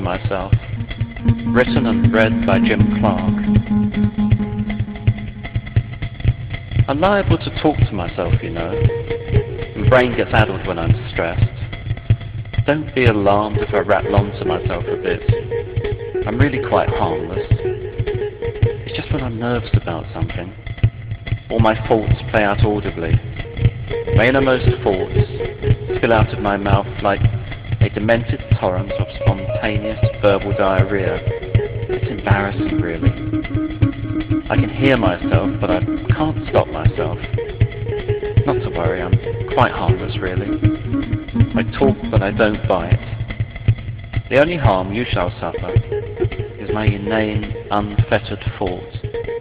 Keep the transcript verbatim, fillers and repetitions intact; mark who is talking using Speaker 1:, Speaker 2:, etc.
Speaker 1: Myself, written and read by Jim Clark. I'm liable to talk to myself, you know. My brain gets addled when I'm stressed. Don't be alarmed if I rattle on to myself a bit. I'm really quite harmless. It's just when I'm nervous about something. All my thoughts play out audibly. My innermost thoughts spill out of my mouth like a demented torrent of spontaneous verbal diarrhea. It's embarrassing, really. I can hear myself, but I can't stop myself. Not to worry, I'm quite harmless, really. I talk, but I don't bite. The only harm you shall suffer is my inane, unfettered thought